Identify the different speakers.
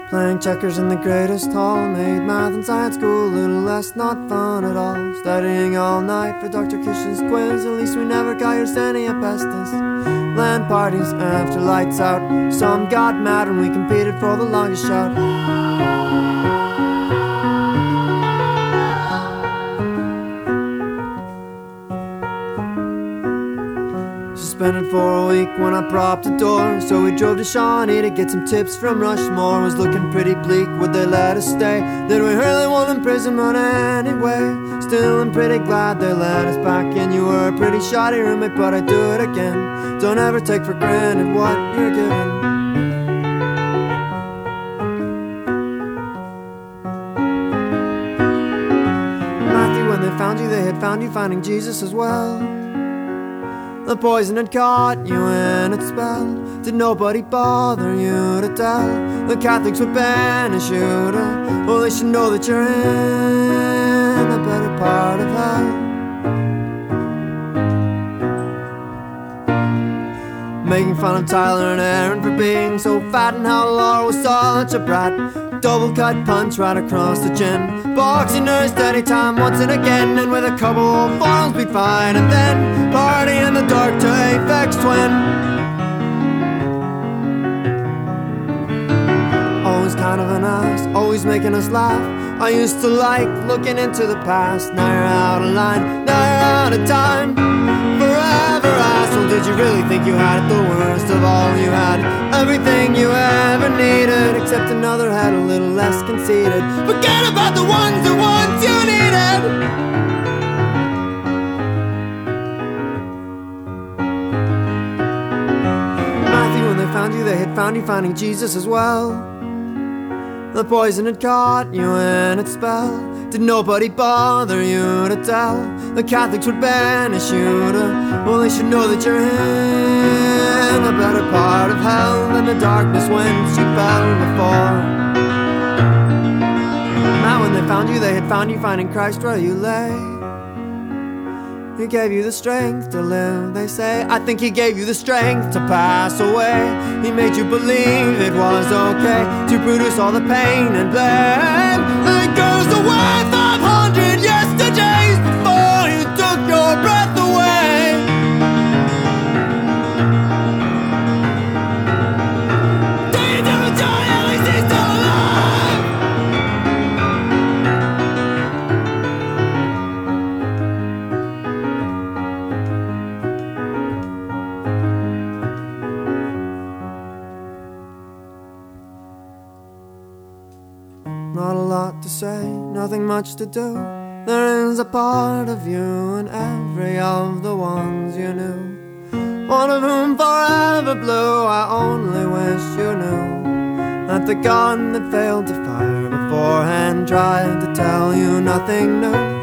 Speaker 1: Playing checkers in the greatest hall, made math and science school a little less not fun at all. Studying all night for Dr. Kitchen's quiz, at least we never got Yersinia pestis. Land parties after lights out, some got mad when we competed for the longest shot. Suspended for a week when I propped the door, so we drove to Shawnee to get some tips from Rushmore. Was looking pretty bleak, would they let us stay? Did we really want imprisonment anyway? Still I'm pretty glad they let us back in. You were a pretty shoddy roommate, but I'd do it again. Don't ever take for granted what you're given. Matthew, when they found you, they had found you finding Jesus as well. The poison had caught you in its spell. Did nobody bother you to tell? The Catholics would banish you to, well, they should know that you're in a better part of hell. Making fun of Tyler and Aaron for being so fat, and how Laura was such a brat. Double cut punch right across the chin. Boxing nursed anytime, once and again. And with a couple of forms we'd fight, and then party in the dark to Aphex Twin. Always kind of an ass, always making us laugh. I used to like looking into the past. Now you're out of line, now you're out of time. Forever asshole, did you really think you had it? The worst of all, you had everything you ever needed, except another head a little less conceited. Forget about the ones you needed. Matthew, when they found you, they had found you finding Jesus as well. The poison had caught you in its spell. Did nobody bother you to tell? The Catholics would banish you to, well, they should know that you're in a better part of hell than the darkness whence you fell before. Now when they found you, they had found you finding Christ where you lay. He gave you the strength to live, they say. I think he gave you the strength to pass away. He made you believe it was okay to produce all the pain and blame. It goes away 500 yesterdays before you took your breath away. Day to die, at least he's still alive. Not a lot to say, nothing much to do. There is a part of you in every of the ones you knew. One of whom forever blew. I only wish you knew that the gun that failed to fire beforehand tried to tell you nothing new.